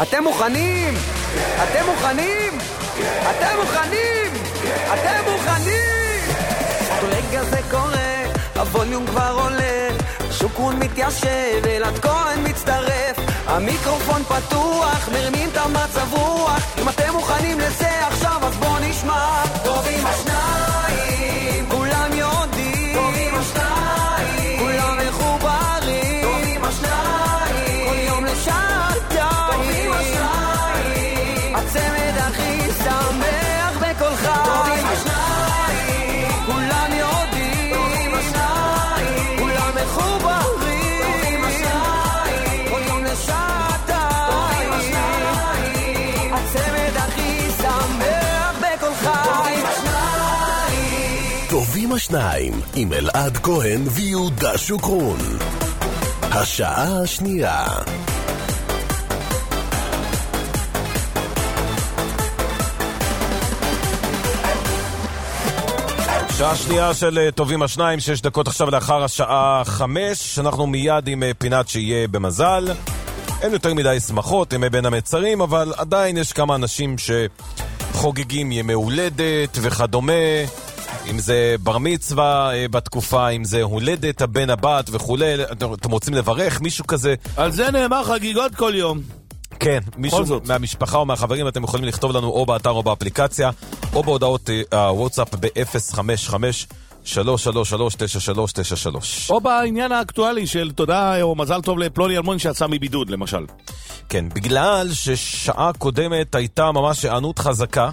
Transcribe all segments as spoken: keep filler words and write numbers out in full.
אתם מוכנים? אתם מוכנים? אתם מוכנים? אתם מוכנים? רגע זה קורה, הווליום כבר עולה, שוקרון מתיישב, אלעד כהן מצטרף, המיקרופון פתוח, מרמים את המצב רוח. אם אתם מוכנים לזה עכשיו אז בוא נשמע. טובים השניים, כולם יודעים, טובים השניים, כולם מחוברים, טובים השניים, כל יום לשעתיים, טובים השניים, הצמד הכי שמח בכל חי, טובים השניים, כולם יודעים, טובים השניים, כולם מחוברים, טובים השניים, כל יום לשעתיים, טובים השניים, הצמד הכי שמח בכל חי. טובים השניים עם אלעד כהן ויהודה שוקרון. השעה השנייה. שעה שנייה של טובים השניים, שש דקות עכשיו לאחר השעה חמש. אנחנו מיד עם פינת שיהיה במזל. אין יותר מדי שמחות, ימי בין המצרים, אבל עדיין יש כמה אנשים שחוגגים ימי הולדת וכדומה. אם זה בר מצווה בתקופה, אם זה הולדת הבן הבת וכולי. אתם רוצים לברך מישהו כזה? על זה נאמר חגיגות כל יום. כן, מישהו מהמשפחה או מהחברים, אתם יכולים לכתוב לנו או באתר או באפליקציה, או בהודעות הוואטסאפ ב-אפס חמש חמש שלוש שלוש שלוש תשע שלוש תשע שלוש. או בעניין האקטואלי של תודה או מזל טוב לפלוני אלמוני שיצא מבידוד, למשל. כן, בגלל ששעה קודמת הייתה ממש הענות חזקה,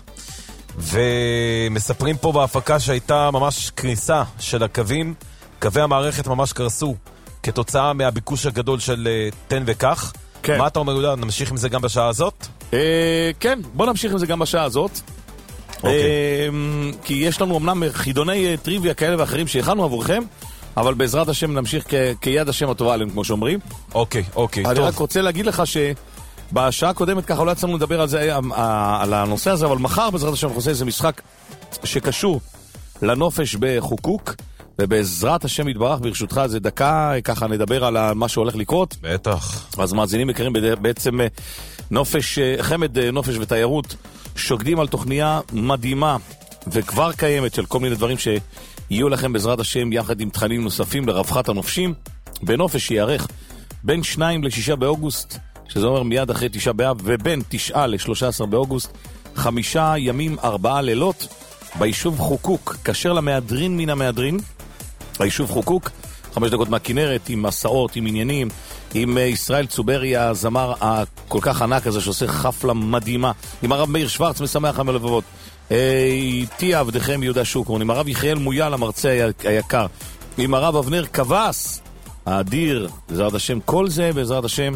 ומספרים פה בהפקה שהייתה ממש קריסה של הקווים, קווי המערכת ממש קרסו כתוצאה מהביקוש הגדול של תן וכך. כן. מה אתה אומר, יהודה? נמשיך עם זה גם בשעה הזאת? אה, כן, בוא נמשיך עם זה גם בשעה הזאת. אוקיי. אה, כי יש לנו אמנם חידוני טריוויה כאלה ואחרים שהכנו עבורכם, אבל בעזרת השם נמשיך כ- כיד השם הטובה עליהם, כמו שאומרים. אוקיי, אוקיי, אני טוב. רק רוצה להגיד לך שבשעה הקודמת ככה לא יצאנו לדבר על זה, על הנושא הזה, אבל מחר בעזרת השם אנחנו עושים איזה משחק שקשור לנופש בחוקוק, ובעזרת השם יתברך, ברשותך זה דקה, ככה נדבר על מה שהולך לקרות. בטח. אז מאזינים יקרים, בעצם נופש, חמד נופש ותיירות שוקדים על תוכניה מדהימה וכבר קיימת של כל מיני דברים שיהיו לכם בעזרת השם יחד עם תכנים נוספים לרווחת הנופשים. בנופש שיערך בין שניים לשישה באוגוסט, שזה אומר מיד אחרי תשעה באב, ובין תשעה לשלושה עשר באוגוסט, חמישה ימים ארבעה לילות ביישוב חוקוק, כאשר למהדרין מן המהדרין, היישוב חוקוק, חמש דקות מהכינרת, עם מסעות, עם עניינים, עם ישראל צוברי, הזמר הכל כך ענק הזה שעושה חפלה מדהימה, עם הרב מאיר שוורץ, משמח המלבבות, איתי עבדכם יהודה שוקרון, עם הרב יחיאל מויאל, המרצה היקר, עם הרב אבנר כבס, האדיר, בעזרת השם, כל זה בעזרת השם,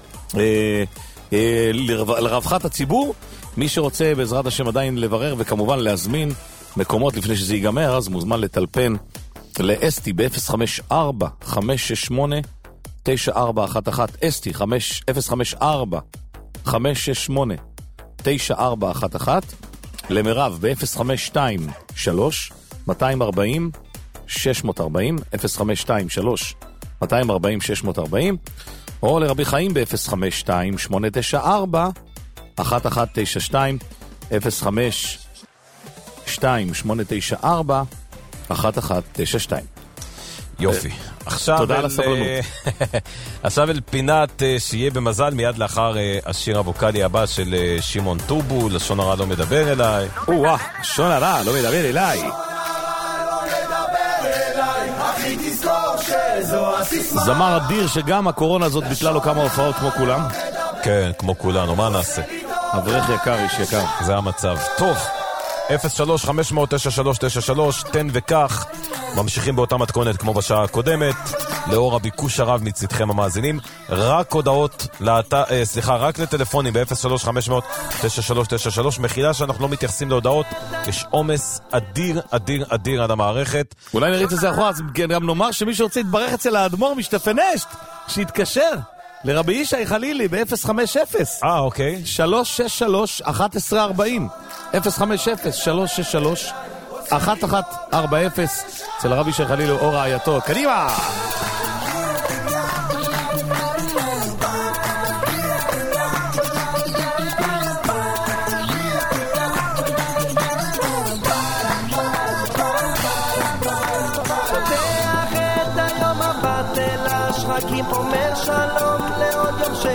אה, אה, לרווחת הציבור. מי שרוצה בעזרת השם עדיין לברר וכמובן להזמין מקומות לפני שזה ייגמר, אז מוזמן לטלפן לאסטי ב-אפס חמש ארבע חמש שש שמונה תשע ארבע אחת אחת, אסטי אפס חמש ארבע חמש שש שמונה תשע ארבע אחת אחת, למרב ב-אפס חמש שתיים שלוש שתיים ארבע אפס שש ארבע אפס, אפס חמש שתיים שלוש שתיים ארבע אפס שש ארבע אפס, או לרבי חיים ב-אפס חמש שתיים שמונה תשע ארבע אחת אחת תשע שתיים, אפס חמש שתיים שמונה תשע ארבע אחת אחת תשע שתיים. יופי. עכשיו תודה על הסבלנות. עכשיו אל פינת שיהיה במזל, מיד לאחר השיר הווקלי הבא של שמעון טובול, לשון הרע לא מדבר אליי. או-אה, לשון הרע לא מדבר אליי. זמר אדיר שגם הקורונה הזאת ביטלה לו כמה הופעות כמו כולם. כן, כמו כולנו, מה נעשה? אברך יקר, איש יקר. זה המצב. טוב, אפס שלוש חמש תשע שלוש תשע שלוש, תן וכך. ממשיכים באותה מתכונת כמו בשעה הקודמת, לאור הביקוש הרב מצדכם המאזינים. רק הודעות, לאתה, אה, סליחה, רק לטלפונים ב-אפס שלוש חמש תשע שלוש תשע שלוש. מחילה שאנחנו לא מתייחסים להודעות, יש עומס אדיר, אדיר, אדיר על המערכת. אולי נריץ את זה אחורה, אז גם נאמר שמי שרוצה להתברך אצל האדמו"ר משתפנשת, שיתקשר לרבי ישי חלילי ב-אפס חמש אפס. אה, אוקיי. שלוש שש שלוש אחת עשרה ארבעים. אפס חמש אפס שלוש שש שלוש אחת אחת ארבע אפס. אצל הרבי ישי חלילי אור רעייתו. קדימה!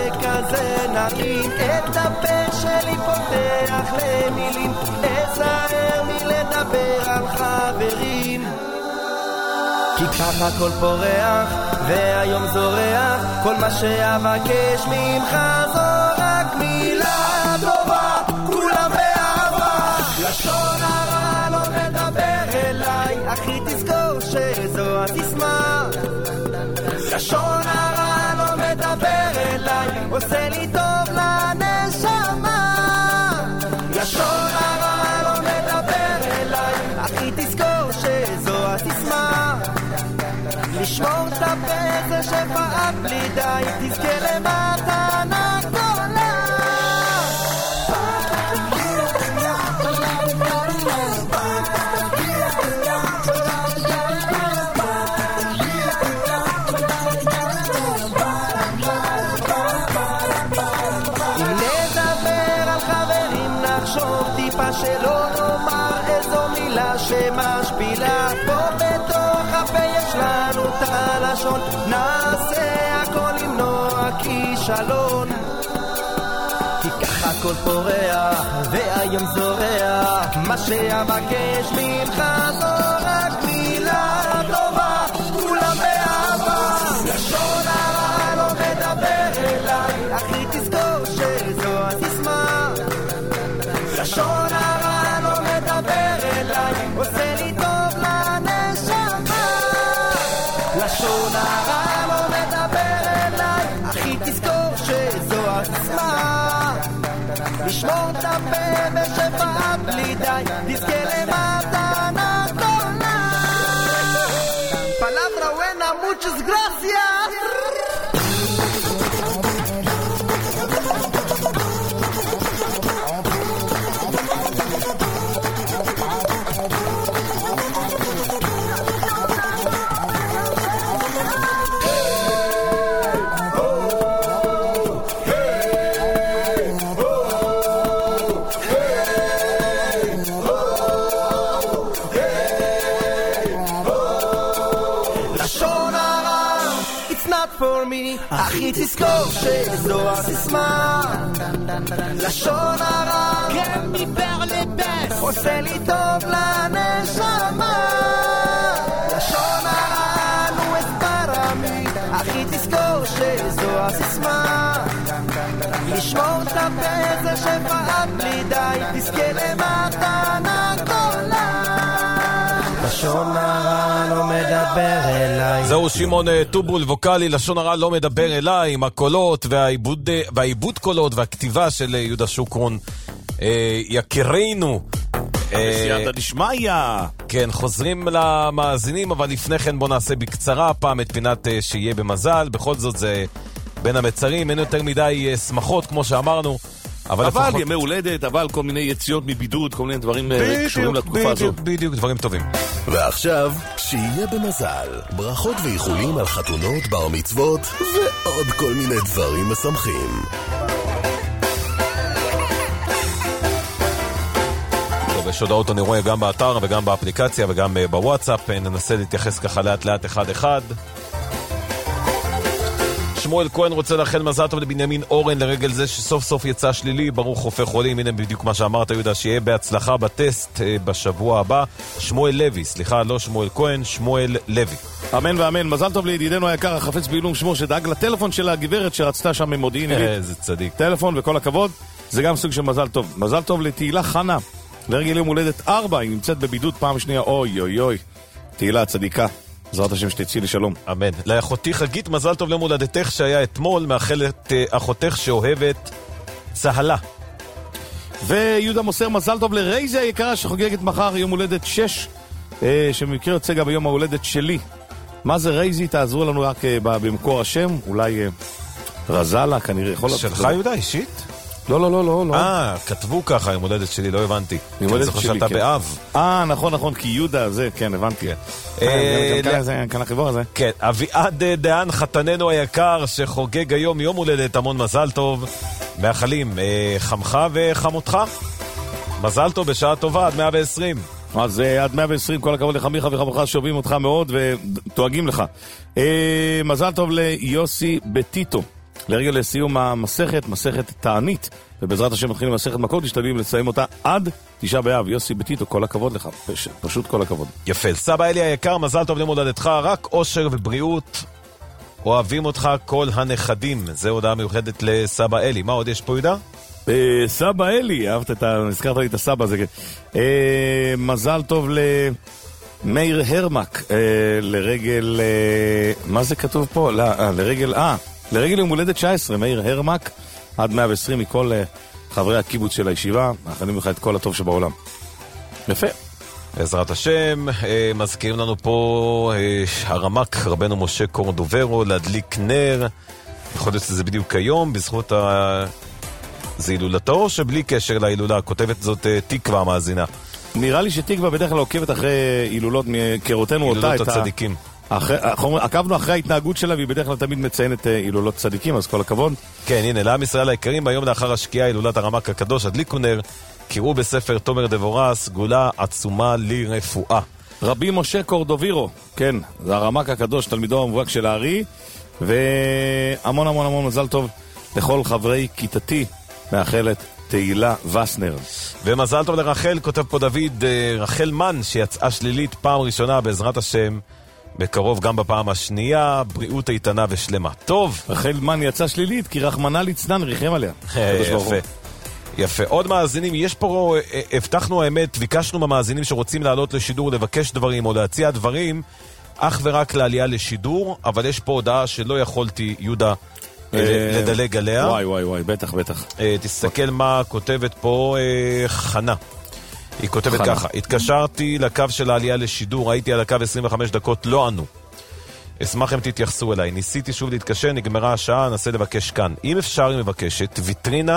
שכזה נעים, את הפה שלי פותח למילים, אזהר מלדבר על חברים. כי ככה הכל פורח, והיום זורח, כל מה שאבקש ממך זו רק מילה טובה, כולם באהבה. לשון הרע לא מדבר אליי, אחי תזכור שזו הסיסמה. לשון הרע לא מדבר אליי, עושה לי טוב לנשמה. לשון הרע לא מדבר אליי, אחי תזכור שזו הסיסמה. לשמור את הפה זה שפעת בלי די, תזכה למתנה גדולה. אם נדבר על חברים נחשוב טיפה שלא נאמר איזו מילה שמשפילה. פה בתוך הפה יש לנו את הלשון, נעשה הכל למנוע כישלון. כי ככה הכל פורח והיום זורח, מה שאבקש ממך זו רק מילה טובה, כולם באהבה. לשון הרע לא מדבר אליי, אחי תזכור שזו הסיסמה. לשון הרע לא מדבר אליי, עושה לי טוב לנשמה. לשון הרע לא מדבר אליי, אחי תזכור שזו הסיסמה. לשמור את הפה בשפעה בלי די, תזכה למתנה גדולה. Palabra buena, muchas gracias. אחי תזכור שזו הסיסמה. לשון הרע כן מפר לבס, עושה לי טוב לנשמה. לשון הרע נו הסברמי, אחי תזכור שזו הסיסמה. לשמור את הפה זה שפעה בלי די, תזכה למתנה גדולה. לשון הרע לא מדבר אליי. זהו שמעון טובול, ווקלי, לשון הרע לא מדבר אליי, עם הקולות והעיבוד, והעיבוד קולות והכתיבה של יהודה שוקרון, אה, יקירנו. בסייעתא דשמיא. כן, חוזרים למאזינים, אבל לפני כן בוא נעשה בקצרה פעם את פינת שיהיה במזל. בכל זאת זה בין המצרים, אין יותר מדי שמחות כמו שאמרנו. אבל, אבל לפחות... ימי הולדת, אבל כל מיני יציאות מבידוד, כל מיני דברים בדיוק, קשורים לתקופה בדיוק, הזו. בדיוק, דברים טובים. ועכשיו, שיהיה במזל. ברכות ואיחולים על חתונות, בר מצוות, ועוד כל מיני דברים משמחים. טוב, יש הודעות אני רואה גם באתר וגם באפליקציה וגם בוואטסאפ. ננסה להתייחס ככה לאט לאט אחד אחד. שמואל כהן רוצה לאחל מזל טוב לבנימין אורן לרגל זה שסוף סוף יצא שלילי, ברוך חופר חולים. הנה בדיוק מה שאמרת יהודה, שיהיה בהצלחה בטסט בשבוע הבא. שמואל לוי, סליחה, לא שמואל כהן, שמואל לוי. אמן ואמן. מזל טוב לידידנו היקר החפץ בעילום שמו שדאג לטלפון של הגברת שרצתה שם ממודיעין עילית. איזה צדיק. טלפון וכל הכבוד, זה גם סוג של מזל טוב. מזל טוב לתהילה חנה לרגל יום הולדת ארבע, היא נמצאת בבידוד פעם שנייה. אוי אוי אוי, תהילה צדיקה, בעזרת השם שתצאי לשלום. אמן. לאחותי חגית מזל טוב למולדתך שהיה אתמול, מאחלת אחותך שאוהבת צהלה. ויהודה מוסר מזל טוב לרייזי היקרה שחוגגת מחר יום הולדת שש, אה, שמקרה יוצא גם ביום ההולדת שלי. מה זה רייזי? תעזרו לנו רק אה, במקור השם, אולי אה, רזלה כנראה. שלך יהודה אישית? לא, לא, לא, לא. אה, כתבו ככה, עם הולדת שלי, לא הבנתי. עם הולדת שלי, כן. זוכר שאתה באב. אה, נכון, נכון, כי יהודה זה, כן, הבנתי. גם כאן החיבור הזה. כן, אביעד דהן, חתננו היקר, שחוגג היום יום הולדת, המון מזל טוב. מאחלים, חמך וחמותך. מזל טוב בשעה טובה, עד מאה ועשרים. אז עד מאה ועשרים, כל הכבוד לחמיך וחמותך, שאוהבים אותך מאוד ותואגים לך. מזל טוב ליוסי בטיטו. לרגע לסיום המסכת, מסכת תענית, ובעזרת השם מתחילים מסכת מכות, תשתדלים לסיים אותה עד תשעה באב. יוסי בטיטו, כל הכבוד לך, פש, פשוט כל הכבוד. יפה, סבא אלי היקר, מזל טוב למולדתך, רק אושר ובריאות, אוהבים אותך כל הנכדים. זה הודעה מיוחדת לסבא אלי. מה עוד יש פה, יהודה? סבא אלי, אהבת את ה... הזכרת לי את הסבא הזה. אה, מזל טוב למאיר הרמק, אה, לרגל... אה, מה זה כתוב פה? לא, אה, לרגל... אה, לרגל יום הולדת תשע עשרה, מאיר הרמק, עד מאה ועשרים מכל אה, חברי הקיבוץ של הישיבה. מאחלים לך את כל הטוב שבעולם. יפה. בעזרת השם, אה, מזכירים לנו פה אה, הרמק, רבנו משה קורדוברו, להדליק נר. יכול להיות שזה בדיוק היום, בזכות ה... זה הילולתו או שבלי קשר להילולה? כותבת זאת uh, תקווה המאזינה. נראה לי שתקווה בדרך כלל עוקבת אחרי הילולות מהיכרותנו אותה. הילולות הצדיקים. אחרי, עקבנו אחרי ההתנהגות שלה, והיא בדרך כלל תמיד מציינת uh, הילולות צדיקים, אז כל הכבוד. כן, הנה, לעם ישראל היקרים, היום לאחר השקיעה הילולת הרמק הקדוש, הדליקו נר, קראו בספר תומר דבורה, סגולה עצומה לרפואה. רבי משה קורדובירו, כן, זה הרמק הקדוש, תלמידו המובהק של הארי, והמון המון המון מזל טוב לכל חברי כיתתי. מאחלת תהילה וסנר. ומזל טוב לרחל, כותב פה דוד, רחל מן שיצאה שלילית פעם ראשונה בעזרת השם, בקרוב גם בפעם השנייה, בריאות איתנה ושלמה. טוב. רחל מן יצאה שלילית כי רחמנה ליצנן ריחם עליה. יפה. יפה. עוד מאזינים, יש פה, הבטחנו האמת, ביקשנו מהמאזינים שרוצים לעלות לשידור, לבקש דברים או להציע דברים, אך ורק לעלייה לשידור, אבל יש פה הודעה שלא יכולתי, יהודה, לדלג עליה. וואי וואי וואי, בטח בטח. תסתכל מה כותבת פה חנה. היא כותבת ככה: התקשרתי לקו של העלייה לשידור, הייתי על הקו עשרים וחמש דקות, לא ענו. אשמח אם תתייחסו אליי. ניסיתי שוב להתקשר, נגמרה השעה, ננסה לבקש כאן. אם אפשר, היא מבקשת ויטרינה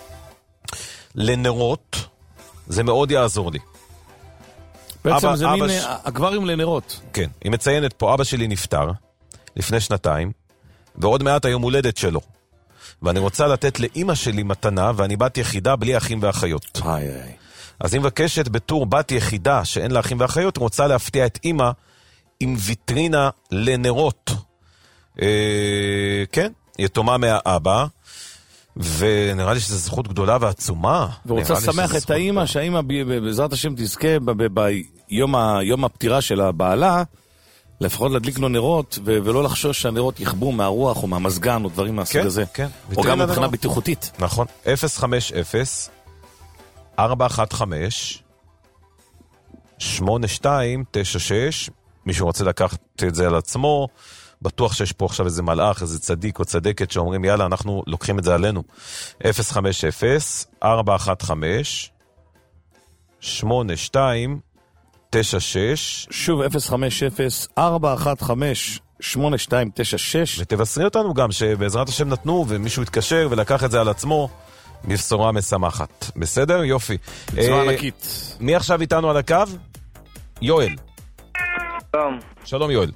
לנרות, זה מאוד יעזור לי. בעצם זה מין אקווריום לנרות. כן, היא מציינת פה, אבא שלי נפטר לפני שנתיים, ועוד מעט היום הולדת שלו. ואני רוצה לתת לאמא שלי מתנה, ואני בת יחידה בלי אחים ואחיות. איי איי. אז היא מבקשת בתור בת יחידה שאין לה אחים ואחיות, היא רוצה להפתיע את אמא עם ויטרינה לנרות. אה, כן, יתומה מהאבא, ונראה לי שזו זכות גדולה ועצומה. ורוצה לשמח את האמא, שהאמא בעזרת השם תזכה ביום הפטירה של הבעלה, לפחות להדליק לו נרות, ולא לחשוש שהנרות יחבו מהרוח או מהמזגן או דברים מהסוג הזה. כן, כן. או גם מבחינה בטיחותית. נכון. אפס חמש אפס ארבע אחת חמש שמונה שתיים תשע שש. מישהו רוצה לקחת את זה על עצמו, בטוח שיש פה עכשיו איזה מלאך, איזה צדיק או צדקת שאומרים יאללה, אנחנו לוקחים את זה עלינו. אפס חמש אפס ארבע אחת חמש שמונה שתיים תשע שש. שוב, אפס חמש אפס ארבע אחת חמש שמונה שתיים תשע שש. ותבשרי אותנו גם שבעזרת השם נתנו ומישהו התקשר ולקח את זה על עצמו, מבשורה משמחת. בסדר? יופי. בצורה ענקית. מי עכשיו איתנו על הקו? יואל. שלום. שלום יואל.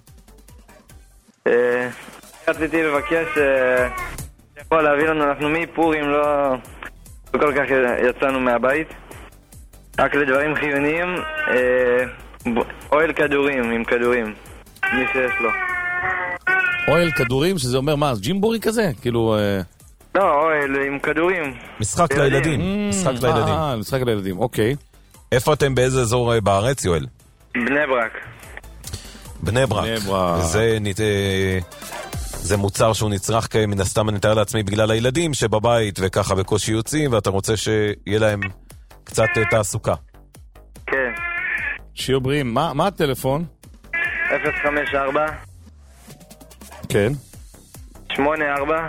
רציתי לבקש שיכול להביא לנו, אנחנו מפורים לא כל כך יצאנו מהבית, רק לדברים חיוניים, אוהל כדורים עם כדורים, מי שיש לו. אוהל כדורים, שזה אומר מה, ג'ימבורי כזה? כאילו... לא, אוהל עם כדורים. משחק לילדים. משחק לילדים. אה, משחק לילדים, אוקיי. איפה אתם, באיזה אזור בארץ, יואל? בני ברק. בני ברק. זה, זה מוצר שהוא נצרך מן הסתם, אני מתאר לעצמי, בגלל הילדים שבבית וככה בקושי יוצאים, ואתה רוצה שיהיה להם קצת תעסוקה. כן. שיהיו בריאים. מה, מה הטלפון? אפס חמש ארבע כן. שמונה ארבע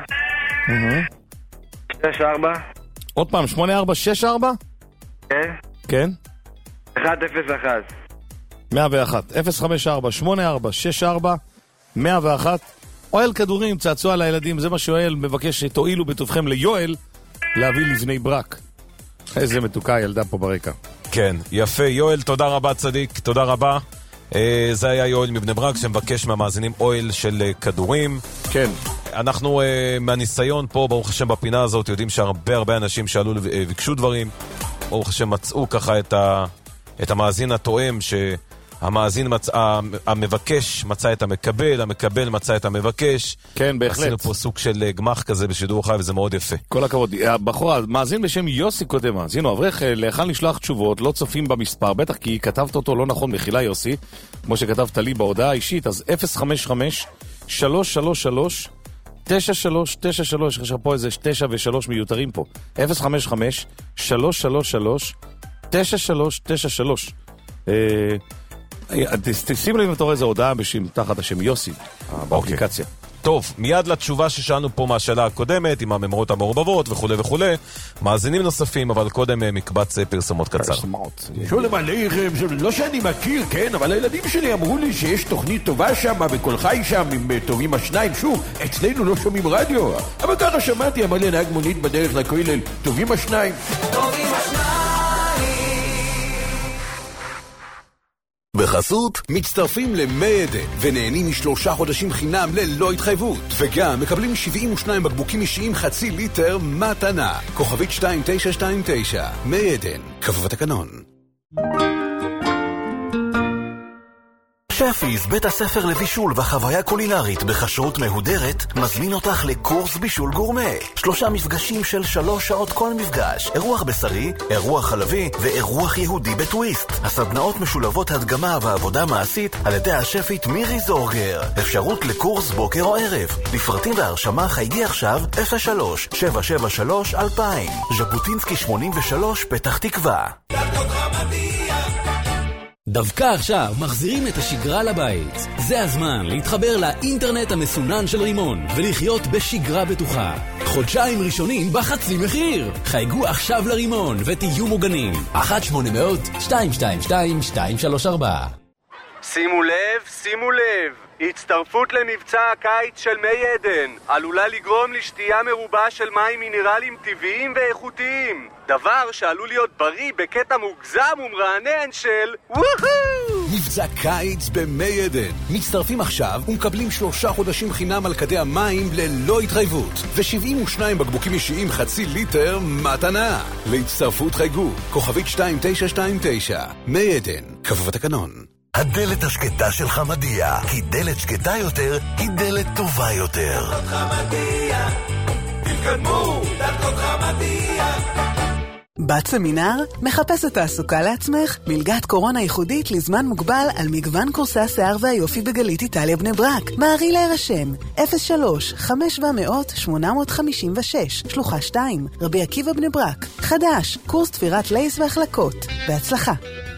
שש ארבע. עוד פעם, שמונה ארבע שש ארבע? כן. כן. אחת אפס אחת. מאה ואחת. אפס חמש ארבע שמונה ארבע שש ארבע מאה ואחת. אוהל כדורים, צעצוע לילדים, זה מה שיואל מבקש שתועילו בטובכם ליואל להביא לבני ברק. איזה מתוקה ילדה פה ברקע. כן, יפה. יואל, תודה רבה צדיק, תודה רבה. אה, זה היה יואל מבני ברק שמבקש מהמאזינים אוהל של אה, כדורים. כן. אנחנו אה, מהניסיון פה, ברוך השם בפינה הזאת, יודעים שהרבה הרבה אנשים שעלו וביקשו דברים, ברוך השם מצאו ככה את, ה, את המאזין התואם ש... המאזין מצא, המבקש מצא את המקבל, המקבל מצא את המבקש. כן, בהחלט. עשינו פה סוג של גמח כזה בשידור חי, וזה מאוד יפה. כל הכבוד. הבחור, מאזין בשם יוסי קודם, מאזינו, אברך, להכן לשלוח תשובות, לא צופים במספר, בטח כי כתבת אותו לא נכון, מחילה יוסי, כמו שכתבת לי בהודעה האישית, אז אפס חמש חמש שלוש שלוש שלוש תשע שלוש תשע שלוש, יש פה איזה תשע ושלוש מיותרים פה. אפס חמש חמש שלוש שלוש שלוש תשע שלוש תשע שלוש. תשימו לי אם אתה רואה איזו הודעה תחת השם יוסי באפליקציה. טוב, מיד לתשובה ששאלנו פה מהשאלה הקודמת, עם הממרות המעורבבות וכו' וכו', מאזינים נוספים, אבל קודם מקבץ פרסומות קצר. פרסומות. שולם עליכם, לא שאני מכיר, כן, אבל הילדים שלי אמרו לי שיש תוכנית טובה שם, בכל חי שם, עם טובים השניים, שוב, אצלנו לא שומעים רדיו, אבל ככה שמעתי, אמר לי נהג מונית בדרך לכולל, טובים השניים. טובים השניים. בחסות, מצטרפים למי עדן ונהנים משלושה חודשים חינם ללא התחייבות, וגם מקבלים שבעים ושניים בקבוקים אישיים חצי ליטר מתנה. כוכבית שתיים תשע שתיים תשע. מי עדן, כפוף התקנון. שפיס, בית הספר לבישול והחוויה קולינרית בכשרות מהודרת, מזמין אותך לקורס בישול גורמה. שלושה מפגשים של שלוש שעות כל מפגש. אירוח בשרי, אירוח חלבי ואירוח יהודי בטוויסט. הסדנאות משולבות הדגמה ועבודה מעשית על ידי השפית מירי זורגר. אפשרות לקורס בוקר או ערב. לפרטים והרשמה חייגי עכשיו אפס שלוש שבע שבע שלוש אלפיים. ז'בוטינסקי שמונים ושלוש פתח תקווה. דווקא עכשיו מחזירים את השגרה לבית. זה הזמן להתחבר לאינטרנט המסונן של רימון ולחיות בשגרה בטוחה. חודשיים ראשונים בחצי מחיר. חייגו עכשיו לרימון ותהיו מוגנים. אחת שמונה מאות שתיים שתיים שתיים שתיים שלוש ארבע. שימו לב, שימו לב. הצטרפות למבצע הקיץ של מי עדן עלולה לגרום לשתייה מרובה של מים מינרלים טבעיים ואיכותיים, דבר שעלול להיות בריא בקטע מוגזם ומרענן של וואו! מבצע קיץ במי עדן. מצטרפים עכשיו ומקבלים שלושה חודשים חינם על כדי המים ללא התחייבות, ו-שבעים ושניים בקבוקים אישיים חצי ליטר מתנה. להצטרפות חייגו כוכבית שתיים תשע שתיים תשע. מי עדן, כפוף התקנון. הדלת השקטה של חמדיה, כי דלת שקטה יותר היא דלת טובה יותר. דלתות חמדיה, תתקדמו, דלתות חמדיה. בת סמינר? מחפשת תעסוקה לעצמך? מלגת קורונה ייחודית לזמן מוגבל על מגוון קורסי השיער והיופי בגלית איטליה בני ברק. מערי להירשם אפס שלוש חמש שבע מאות שמונה מאות חמישים ושש שלוחה שתיים רבי עקיבא בני ברק. חדש, קורס תפירת לייס והחלקות. בהצלחה.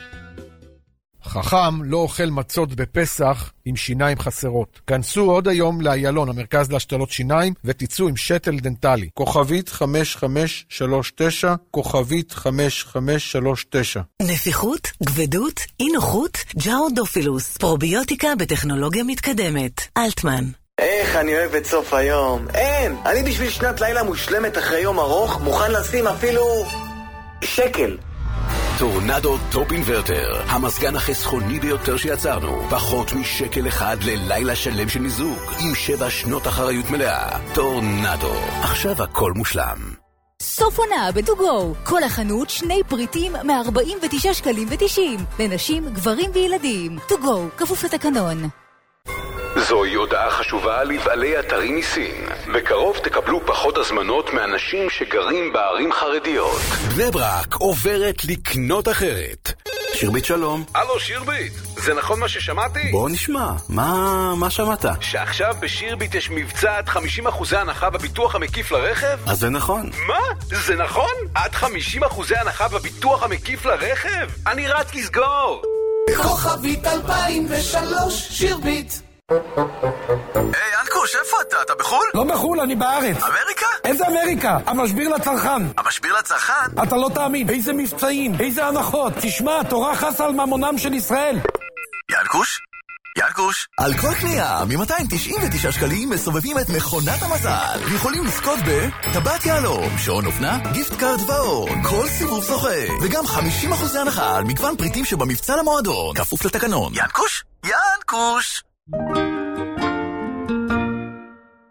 חכם לא אוכל מצות בפסח עם שיניים חסרות. כנסו עוד היום לאיילון, המרכז להשתלות שיניים, ותצאו עם שתל דנטלי. כוכבית חמש חמש שלוש תשע, כוכבית חמש חמש שלוש תשע. נפיחות, גבדות, אי נוחות, ג'אודופילוס, פרוביוטיקה בטכנולוגיה מתקדמת. אלטמן. איך אני אוהב את סוף היום. אין, אני בשביל שנת לילה מושלמת אחרי יום ארוך, מוכן לשים אפילו שקל. טורנדו טופ אינברטר, המזגן החסכוני ביותר שיצרנו. פחות משקל אחד ללילה שלם של מיזוג, עם שבע שנות אחריות מלאה. טורנדו, עכשיו הכל מושלם. סוף עונה בטוגו, כל החנות שני פריטים מ-ארבעים ותשעה שקלים ותשעים, לנשים, גברים וילדים. טוגו, כפוף לתקנון. זוהי הודעה חשובה לבעלי אתרים מסין. בקרוב תקבלו פחות הזמנות מאנשים שגרים בערים חרדיות. בני ברק עוברת לקנות אחרת. שירבית שלום. הלו שירבית, זה נכון מה ששמעתי? בוא נשמע, מה, מה שמעת? שעכשיו בשירבית יש מבצע עד חמישים אחוזי הנחה בביטוח המקיף לרכב? אז זה נכון. מה? זה נכון? עד חמישים אחוזי הנחה בביטוח המקיף לרכב? אני רץ לסגור! כוכבית אלפיים ושלוש שירבית. היי אנקוש, איפה אתה? אתה בחול? לא בחול, אני בארץ. אמריקה? איזה אמריקה? המשביר לצרכן. המשביר לצרכן? אתה לא תאמין, איזה מבצעים, איזה הנחות. תשמע, תורה חסה על ממונם של ישראל. ינקוש? ינקוש? על כל קנייה, מ-מאתיים תשעים ותשעה שקלים מסובבים את מכונת המזל. ויכולים לזכות בטבעת יהלום, שעון אופנה, גיפט קארד ועוד. כל סיבוב זוכה. וגם חמישים אחוז הנחה על מגוון פריטים שבמבצע למועדון. כפוף לתקנון. ינקוש? ינקוש!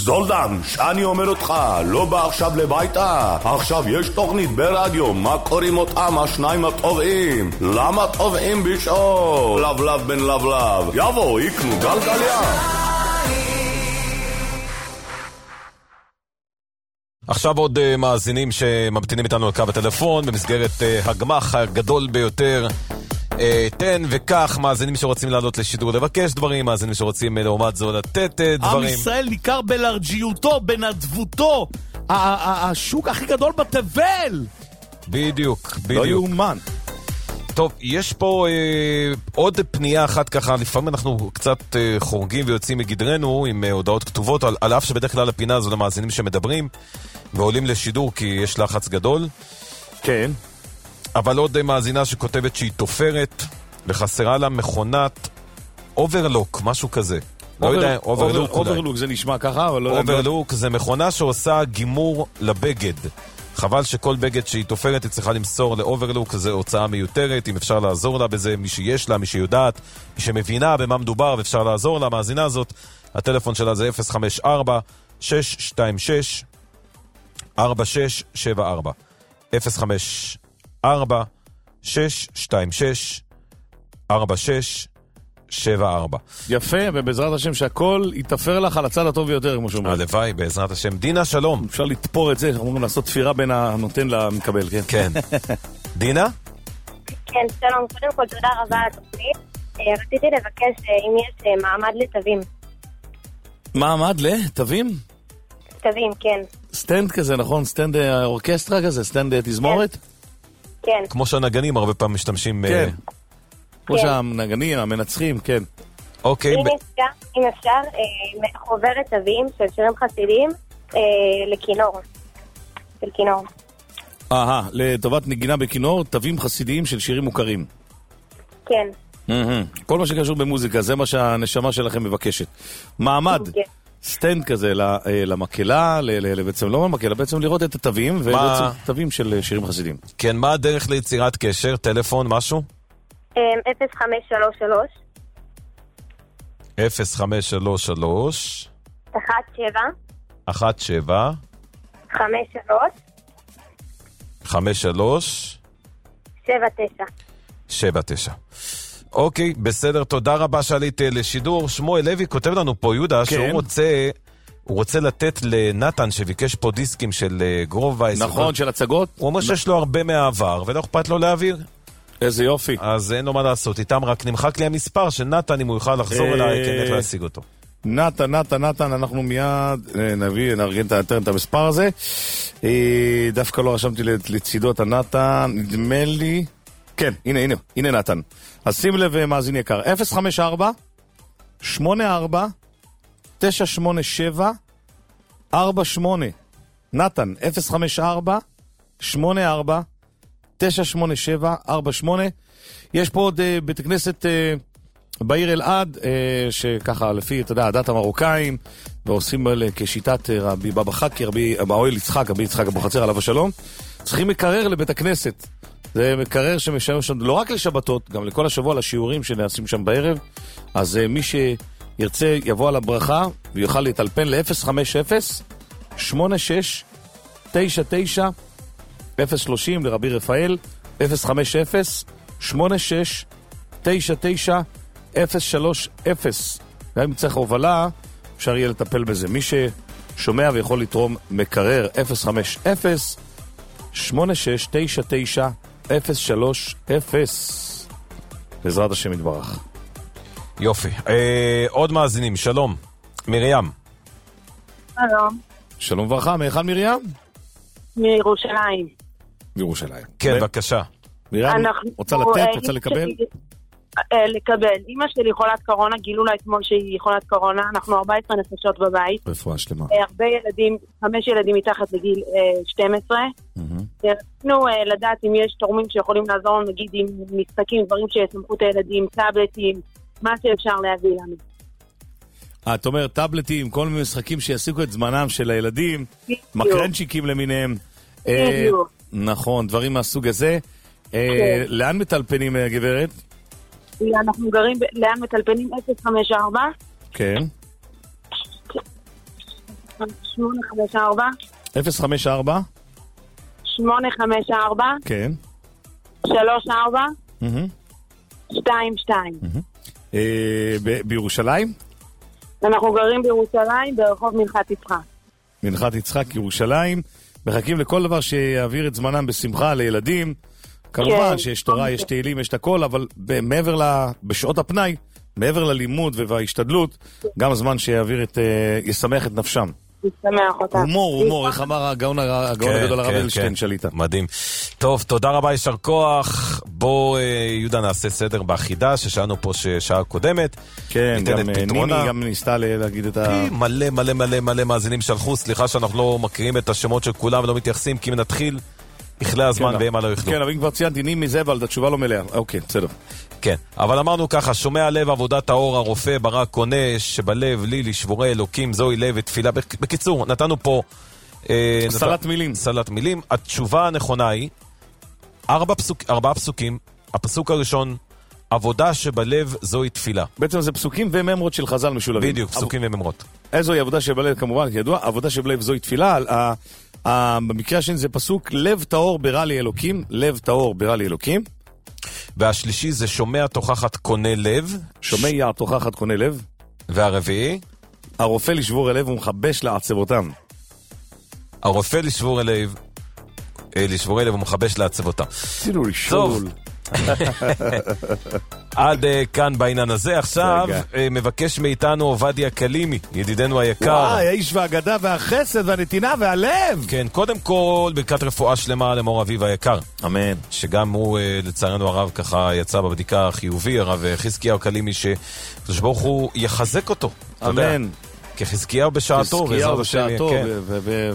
זולדן, שאני אומר אותך, לא בא עכשיו לביתה. עכשיו יש תוכנית ברדיו, מה קוראים אותם השניים הטובים? למה טובים בשאול? לבלב בן לבלב, יבוא, יקנו גלגליה. עכשיו עוד uh, מאזינים שממתינים איתנו על קו הטלפון במסגרת uh, הגמח הגדול ביותר. uh, תן וכך, מאזינים שרוצים לעלות לשידור לבקש דברים, מאזינים שרוצים uh, לעומת זו לתת uh, דברים. עם ישראל ניכר בלרג'יותו, בנדבותו, השוק הכי גדול בתבל. בדיוק, בדיוק. לא יאומן. טוב, יש פה אה, עוד פנייה אחת ככה, לפעמים אנחנו קצת אה, חורגים ויוצאים מגדרנו עם אה, הודעות כתובות, על, על אף שבדרך כלל הפינה הזו למאזינים שמדברים ועולים לשידור כי יש לחץ גדול. כן. אבל עוד אה, מאזינה שכותבת שהיא תופרת וחסרה לה מכונת אוברלוק, משהו כזה. לא יודע, אוברלוק. אוברלוק זה נשמע ככה, אבל לא... אוברלוק זה מכונה שעושה גימור לבגד. חבל שכל בגד שהיא תופרת היא צריכה למסור לאוברלוק, זה הוצאה מיותרת, אם אפשר לעזור לה בזה, מי שיש לה, מי שיודעת, מי שמבינה במה מדובר ואפשר לעזור לה, המאזינה הזאת, הטלפון שלה זה אפס חמש ארבע שש שתיים שש ארבע שש שבע ארבע אפס חמש ארבע שש שתיים שש ארבע שש שבע ארבע. יפה, ובעזרת השם שהכל יתפר לך על הצד הטוב ביותר, כמו שאומרים. הלוואי, בעזרת השם. דינה, שלום. אפשר לתפור את זה, אנחנו אומרים לעשות תפירה בין הנותן למקבל, כן? כן. דינה? כן, שלום. קודם כל, תודה רבה על התוכנית. רציתי לבקש אם יש מעמד לתווים. מעמד לתווים? תווים, כן. סטנד כזה, נכון? סטנד אורקסטרה כזה? סטנד תזמורת? כן. כמו שהנגנים הרבה פעמים משתמשים... כן. כמו שהנגנים, המנצחים, כן. אוקיי. אם אפשר, חוברת תווים של שירים חסידיים לכינור. של כינור. אהה, לטובת נגינה בכינור, תווים חסידיים של שירים מוכרים. כן. כל מה שקשור במוזיקה, זה מה שהנשמה שלכם מבקשת. מעמד, סטנד כזה למקהלה, בעצם לא למקהלה, בעצם לראות את התווים, ובעצם תווים של שירים חסידיים. כן, מה הדרך ליצירת קשר? טלפון, משהו? אפס חמש שלוש שלוש אפס חמש שלוש שלוש אחת שבע אחת שבע חמש שלוש חמש שלוש שבע תשע שבע תשע. אוקיי, בסדר, תודה רבה שעלית לשידור. שמואל לוי כותב לנו פה, יהודה, שהוא רוצה הוא רוצה לתת לנתן שביקש פה דיסקים של גרוב וייס. נכון, של הצגות. הוא אומר שיש לו הרבה מהעבר ולא אכפת לו להעביר. איזה יופי. אז אין לו מה לעשות. איתם רק נמחק לי המספר של נתן, אם הוא יוכל לחזור אליי, כן, איך להשיג אותו. נתן, נתן, נתן, אנחנו מיד נביא, נארגן את המספר הזה. דווקא לא רשמתי לצידו את הנתן, נדמה לי... כן, הנה, הנה, הנה נתן. אז שים לב, מאזין יקר, אפס חמש ארבע שמונה ארבע תשע שמונה שבע ארבע שמונה. נתן, אפס חמש ארבע שמונה ארבע תשע שמונה שבע ארבע שמונה. יש פה עוד uh, בית הכנסת uh, בעיר אלעד, uh, שככה לפי, אתה יודע, הדת המרוקאים, ועושים uh, כשיטת uh, רבי בבא חכי, רבי אוהל יצחק, רבי יצחק אבוחצירא עליו השלום, צריכים מקרר לבית הכנסת. זה מקרר שמשמש שם לא רק לשבתות, גם לכל השבוע לשיעורים שנעשים שם בערב. אז uh, מי שירצה יבוא על הברכה ויוכל להתלפן ל-אפס חמש אפס שמונה שש תשע תשע אפס שלושים לרבי רפאל, אפס חמש אפס שמונה שש תשע תשע אפס שלוש אפס. גם אם צריך הובלה, אפשר יהיה לטפל בזה. מי ששומע ויכול לתרום מקרר, אפס חמש אפס שמונה שש תשע תשע אפס שלוש אפס. בעזרת השם יתברך. יופי. אה, עוד מאזינים, שלום. מרים. שלום. שלום וברכה, מאיכן מרים? מירושלים. מירושלים. כן, בבקשה. מרים, רוצה לתת, רוצה לקבל? לקבל. אמא שלי חולת קורונה, גילו לה אתמול שהיא חולת קורונה, אנחנו ארבע עשרה נפשות בבית. רפואה שלמה. הרבה ילדים, חמש ילדים מתחת לגיל שתים עשרה. רצינו לדעת אם יש תורמים שיכולים לעזור, נגיד עם משחקים, דברים שיסמכו את הילדים, טאבלטים, מה שאפשר להביא לנו. את אומרת טאבלטים, כל מיני משחקים שיעסיקו את זמנם של הילדים, מקרנצ'יקים למיניהם. בדיוק. נכון, דברים מהסוג הזה. לאן מטלפנים, גברת? אנחנו גרים, לאן מטלפנים? אפס חמש ארבע כן. שמונה חמש ארבע אפס חמש ארבע שמונה חמש ארבע כן. שלוש ארבע מהמם. שתיים שתיים. אה, ב- בירושלים? אנחנו גרים בירושלים ברחוב מנחת יצחק. מנחת יצחק, ירושלים. מחכים לכל דבר שיעביר את זמנם בשמחה לילדים. כמובן כן. שיש תורה, יש תהילים, יש את הכל, אבל ב- מעבר ל... בשעות הפנאי, מעבר ללימוד וההשתדלות, גם הזמן שיעביר את... אה, ישמח את נפשם. ישמח אותה. הומור, הומור, איך אמר הגאון הגאון הגדול הרב אלשטיין שליטה. מדהים. טוב, תודה רבה, יישר כוח. בוא, יהודה, נעשה סדר באחידה, ששאלנו פה שעה קודמת. כן, גם נימי גם ניסתה להגיד את ה... מלא מלא מלא מלא מאזינים שלחו, סליחה שאנחנו לא מכירים את השמות של כולם ולא מתייחסים, כי אם נתחיל, יכלה הזמן והם לא יוכלו. כן, אבל אם כבר ציינתי נימי זה, אבל התשובה לא מלאה. אוקיי, בסדר. כן, אבל אמרנו ככה, שומע לב עבודת האור, הרופא, ברק קונה, שבלב, לילי, שבורי אלוקים, זוהי לב ותפילה. בקיצור, נתנו פה... אה, סלט נת... מילים. סלט מילים. התשובה הנכונה היא, ארבע, פסוק, ארבע פסוקים. הפסוק הראשון, עבודה שבלב זוהי תפילה. בעצם זה פסוקים וממרות של חז"ל משולבים. בדיוק, פסוקים עב... וממרות. איזוהי עבודה שבלב, כמובן, ידוע, עבודה שבלב זוהי תפילה. ה... ה... במקרה השני זה פסוק, לב טהור ברא לי אלוקים, לב טהור ברא לי אלוקים. והשלישי זה שומע תוכחת קונה לב. שומע תוכחת קונה לב. והרביעי? הרופא לשבור הלב ומחבש לעצבותם. הרופא לשבור הלב, לשבור הלב ומחבש לעצבותם. תראו לשאול. עד כאן בעניין הזה. עכשיו מבקש מאיתנו עובדיה קלימי, ידידנו היקר. וואי, האיש והאגדה והחסד והנתינה והלב. כן, קודם כל ברכת רפואה שלמה למור אביב היקר. אמן. שגם הוא לצערנו הרב ככה יצא בבדיקה החיובי, הרב חזקיהו קלימי, שקדוש ברוך הוא יחזק אותו. אמן. כחזקיהו בשעתו. חזקיהו בשעתו ו...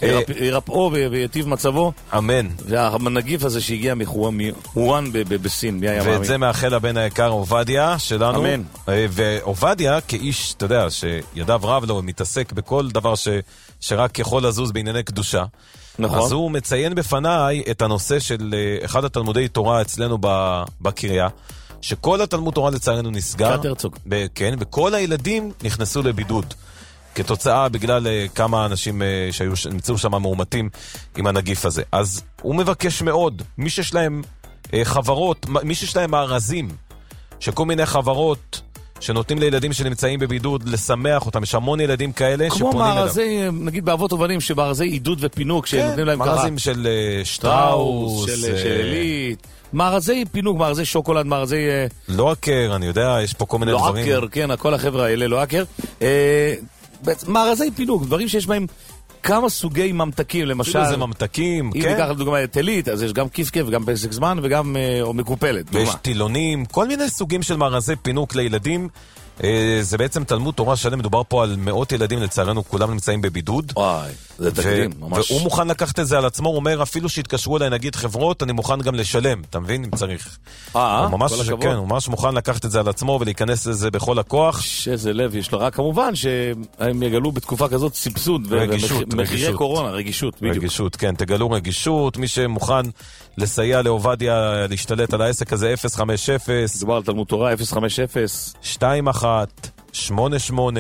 ירפאו ויטיב מצבו. אמן. והנגיף הזה שהגיע מחואן בסין. ואת זה מאחל הבן היקר עובדיה שלנו. אמן. ועובדיה כאיש, אתה יודע, שידיו רב לו, מתעסק בכל דבר שרק יכול לזוז בענייני קדושה. נכון. אז הוא מציין בפניי את הנושא של אחד התלמודי תורה אצלנו בקריה, שכל התלמוד תורה לצערנו נסגר. קריית הרצוג. כן, וכל הילדים נכנסו לבידוד. כתוצאה בגלל uh, כמה אנשים uh, שהיו, נמצאו שם מאומתים עם הנגיף הזה. אז הוא מבקש מאוד, מי שיש להם uh, חברות, מי שיש להם מארזים, שכל מיני חברות שנותנים לילדים שנמצאים בבידוד לשמח אותם, יש המון ילדים כאלה שפונים אליו. כמו מארזי, נגיד באבות ובנים, שבארזי עידוד ופינוק, כן, שנותנים להם ככה. מארזים של uh, שטראוס, של, uh, של אלית. מארזי פינוק, מארזי שוקולד, מארזי... לא אקר, אני יודע, יש פה כל מיני לא דברים. לא אקר, כן, כל החבר'ה האלה, לא אקר. אה... מארזי פינוק, דברים שיש בהם כמה סוגי ממתקים, למשל... זה ממתקים, אם כן. ניקח לדוגמה תלית, אז יש גם קיפקה וגם פסק זמן וגם אה, או מקופלת. ויש טילונים, כל מיני סוגים של מארזי פינוק לילדים. אה, זה בעצם תלמוד תורה שלם, מדובר פה על מאות ילדים, לצערנו כולם נמצאים בבידוד. וואי, זה תקדים, ממש. והוא מוכן לקחת את זה על עצמו, הוא אומר, אפילו שהתקשרו אליי, נגיד חברות, אני מוכן גם לשלם, אתה מבין? אם צריך. אה, ממש, כל הכבוד. כן, הוא ממש מוכן לקחת את זה על עצמו ולהיכנס לזה בכל הכוח. שזה לב יש לו, רק כמובן שהם יגלו בתקופה כזאת סבסוד ומחירי קורונה, רגישות, בדיוק. רגישות, כן, תגלו רגישות, מי שמוכן לסייע לעובדיה להשתלט על העסק הזה, אפס חמש אפס מדובר על תלמוד תורה, אפס חמש אפס שתיים אחת שמונה שמונה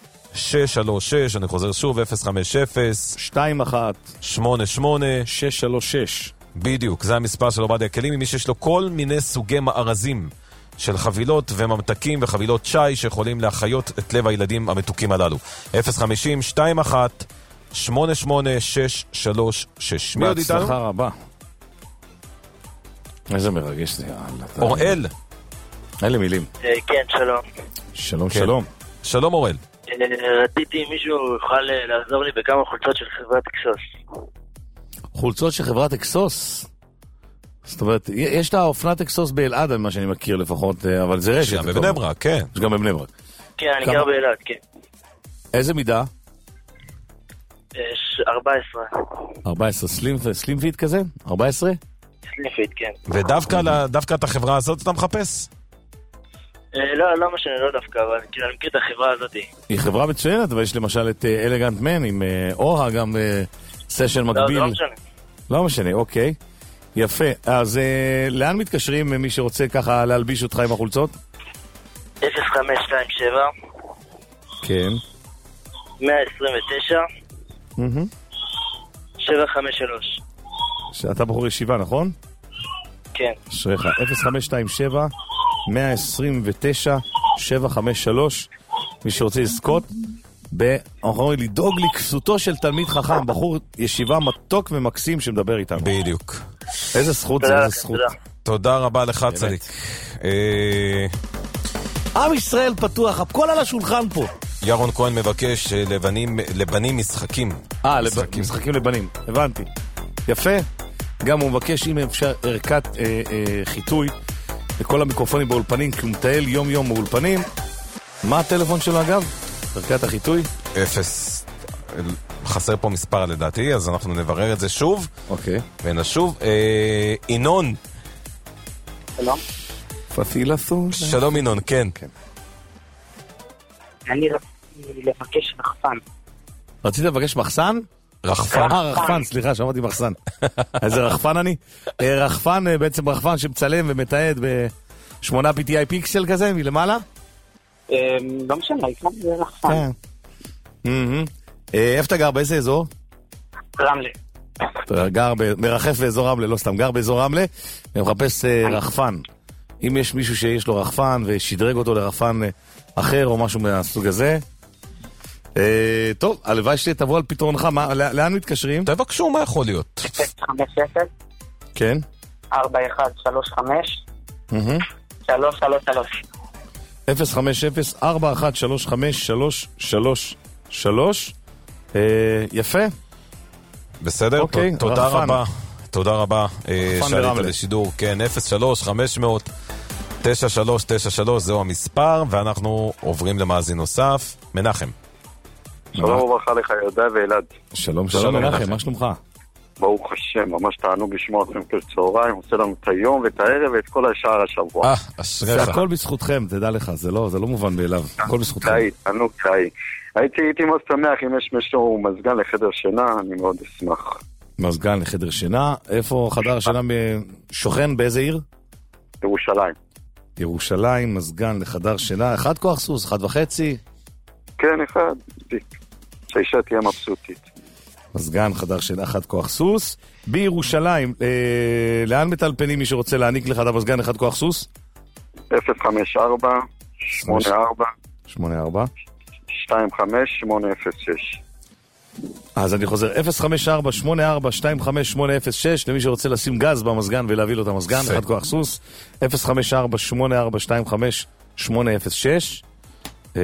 שש שלוש שש, אני חוזר שוב, אפס חמש אפס שתיים אחת שמונה שמונה שש שלוש שש. בדיוק, זה המספר של עובדיה קלימי, מי שיש לו כל מיני סוגי מארזים של חבילות וממתקים וחבילות שי שיכולים להחיות את לב הילדים המתוקים הללו. אפס חמש אפס שתיים אחת שמונה שמונה שש שלוש שש. מי עוד איתנו? בהצלחה רבה. איזה מרגש זה. אוראל. אלה מילים. כן, שלום. שלום, שלום. שלום אוראל. רציתי אם מישהו יוכל לעזור לי בכמה חולצות של חברת אקסוס. חולצות של חברת אקסוס? זאת אומרת, יש את האופנת אקסוס באלעד, מה שאני מכיר לפחות, אבל זה רשת. גם בבני ברק, כן. יש גם בבני ברק. כן, אני גר באלעד, כן. איזה מידה? ארבע עשרה. ארבע עשרה, סלים פיט כזה? ארבע עשרה? סלים פיט, כן. ודווקא את החברה הזאת אתה מחפש? לא, לא משנה, לא דווקא, אבל אני מכיר את החברה הזאת. היא חברה מצוינת, אבל יש למשל את אלגנט מן עם אוהה, גם סשן מקביל. לא, לא משנה. לא משנה, אוקיי. יפה. אז לאן מתקשרים מי שרוצה ככה להלביש אותך עם החולצות? אפס חמש שתיים שבע כן. מאה עשרים ותשע שבע חמש שלוש. שאתה בחור ישיבה, נכון? כן. אשריך, אפס חמש שתיים שבע מאה עשרים ותשע שבע חמש שלוש. מי שרוצה לזכות אנחנו לדאוג לכסותו של תלמיד חכם, בחור ישיבה מתוק ומקסים שמדבר איתנו. בדיוק. איזה זכות זה, איזה זכות. תודה רבה לך צדיק. עם ישראל פתוח, הכל על השולחן פה. ירון כהן מבקש לבנים, לבנים משחקים. אה, משחקים לבנים, הבנתי. יפה. גם הוא מבקש אם אפשר ערכת אה, אה, חיתוי לכל המיקרופונים באולפנים, כי הוא מטייל יום יום באולפנים. מה הטלפון שלו אגב? ערכת החיתוי? אפס. חסר פה מספר לדעתי, אז אנחנו נברר את זה שוב. אוקיי. ונשוב. אה, אינון. שלום. פפילתו. שלום אינון, כן. כן. אני רציתי לבקש רחפן. רצית לבקש מחסן? רחפן. אה, רחפן, סליחה, שמעתי מחסן. איזה רחפן אני? רחפן, בעצם רחפן שמצלם ומתעד ב-שמונה פי טי איי פיקסל כזה, מלמעלה? לא משנה, יקרא זה רחפן. איפה אתה גר? באיזה אזור? רמלה. אתה גר, מרחף באזור רמלה, לא סתם, גר באזור רמלה, ומחפש רחפן. אם יש מישהו שיש לו רחפן ושדרג אותו לרחפן אחר או משהו מהסוג הזה, טוב, הלוואי שתבוא על פתרונך. לאן מתקשרים? תבקשו, מה יכול להיות? אפס חמש אפס כן ארבע אחד שלוש חמש שלוש שלוש שלוש. אפס חמש אפס ארבע אחת שלוש חמש שלוש שלוש שלוש. יפה, בסדר, תודה רבה. תודה רבה שעלית לשידור. כן, אפס שלוש חמש מאות תשע שלוש תשע שלוש זהו המספר, ואנחנו עוברים למאזין נוסף. מנחם. שלום וברכה לך יהודה ואלעד. שלום שלום מנחם, מה שלומך? ברוך השם, ממש תענוג לשמוע אתכם כל צהריים, עושה לנו את היום ואת הערב ואת כל השאר השבוע. אה, אשריך. זה הכל בזכותכם, תדע לך, זה לא, זה לא מובן מאליו, הכל בזכותכם. די, תענוג די. הייתי, הייתי מאוד שמח אם יש מישהו מזגן לחדר שינה, אני מאוד אשמח. מזגן לחדר שינה, איפה חדר שינה שוכן, באיזה עיר? ירושלים. ירושלים, מזגן לחדר שינה, אחד כוח סוס, אחד וחצי? כן, אחד, שהאישה תהיה מבסוטית. מזגן חדר שינה, אחד כוח סוס. בירושלים, אה, לאן מטלפנים מי שרוצה להעניק לך את המזגן אחד כוח סוס? אפס חמש ארבע שמונה ארבע שמונה ארבע שתיים חמש שמונה אפס שש. אז אני חוזר, אפס חמש ארבע שמונה ארבע שתיים חמש שמונה אפס שש למי שרוצה לשים גז במזגן ולהביא לו את המזגן, אחד כוח סוס. אפס חמש ארבע שמונה ארבע שתיים חמש שמונה אפס שש. אה...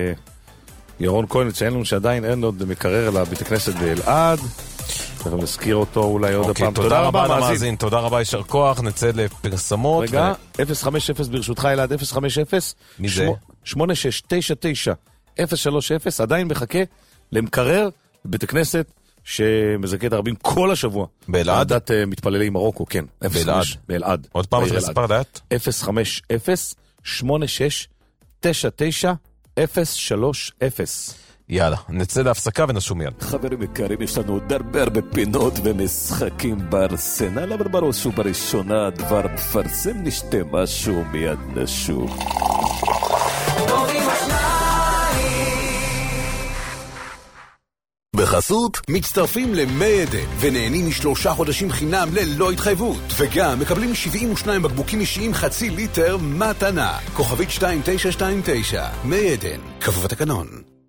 ירון כהן יציין לנו שעדיין אין עוד מקרר לבית הכנסת באלעד, אנחנו נזכיר אותו אולי עוד הפעם. תודה רבה למאזין, תודה רבה, ישר כוח, נצא לפרסמות. רגע, אפס חמש אפס ברשותך אלעד, אפס חמש אפס מי זה? שמונה שש תשע תשע אפס שלוש אפס, עדיין מחכה למקרר בבית הכנסת שמזכה את הרבים כל השבוע. באלעד? עדת מתפללי מרוקו, כן. באלעד? באלעד. עוד פעם זה מספר דעת? אפס חמש אפס שמונה שש תשע תשע אפס שלוש אפס. יאללה, נצא להפסקה ונשום מיד. חברים יקרים, יש לנו עוד הרבה הרבה פינות ומשחקים בארסנל, אבל בראש ובראשונה דבר מפרסם, נשתה משהו מיד נשוב. בחסות, מצטרפים למי עדן ונהנים משלושה חודשים חינם ללא התחייבות, וגם מקבלים שבעים ושניים בקבוקים אישיים חצי ליטר מתנה. כוכבית שתיים תשע שתיים תשע. מי עדן, כפוף התקנון.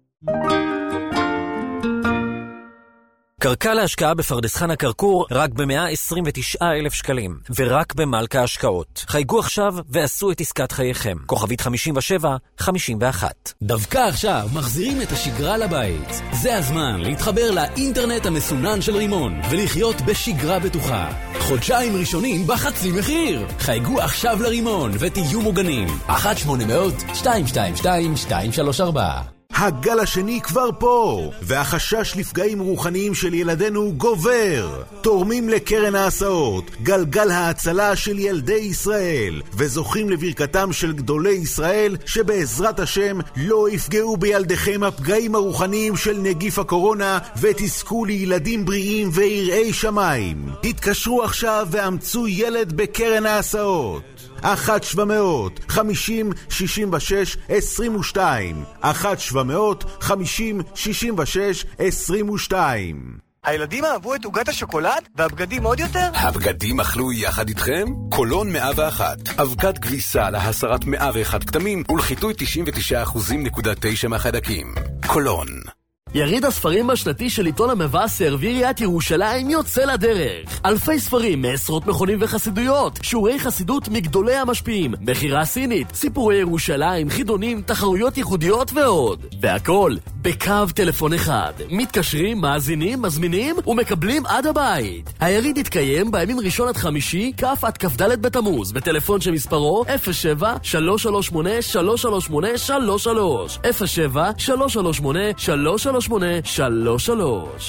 קרקע להשקעה בפרדס חנה כרכור רק ב-מאה עשרים ותשעה אלף שקלים, ורק במלכה השקעות. חייגו עכשיו ועשו את עסקת חייכם. כוכבית חמישים ושבע חמישים ואחת. דווקא עכשיו מחזירים את השגרה לבית. זה הזמן להתחבר לאינטרנט המסונן של רימון, ולחיות בשגרה בטוחה. חודשיים ראשונים בחצי מחיר. חייגו עכשיו לרימון ותהיו מוגנים. אחת שמונה מאות שתיים שתיים שתיים שתיים שלוש ארבע. הגל השני כבר פה, והחשש לפגעים רוחניים של ילדינו גובר. תורמים לקרן ההסעות, גלגל ההצלה של ילדי ישראל, וזוכים לברכתם של גדולי ישראל, שבעזרת השם לא יפגעו בילדיכם הפגעים הרוחניים של נגיף הקורונה, ותזכו לילדים בריאים ויראי שמיים. התקשרו עכשיו ואמצו ילד בקרן ההסעות. אחת שבע מאות חמישים שישים ושש עשרים ושתיים אחת שבע מאות חמישים שישים ושש עשרים ושתיים. הילדים אהבו את עוגת השוקולד והבגדים עוד יותר? הבגדים אכלו יחד איתכם? קולון מאה ואחת, אבקת גביסה להסרת מאה ואחת כתמים ולחיטוי תשעים ותשעה אחוז נקודה תשע מהחיידקים. קולון. יריד הספרים השנתי של עיתון המבשר ועיריית ירושלים יוצא לדרך. אלפי ספרים מעשרות מכונים וחסידויות, שיעורי חסידות מגדולי המשפיעים, מחירה סינית, סיפורי ירושלים, חידונים, תחרויות ייחודיות ועוד. והכל בקו טלפון אחד. מתקשרים, מאזינים, מזמינים ומקבלים עד הבית. היריד יתקיים בימים ראשון עד חמישי, כף עד כף ד' בתמוז, בטלפון שמספרו אפס שבע שלוש שלוש שמונה שלוש שלוש שמונה שלוש שלוש אפס שבע שלוש שלוש שמונה שלוש שלוש שמונה שלוש שלוש.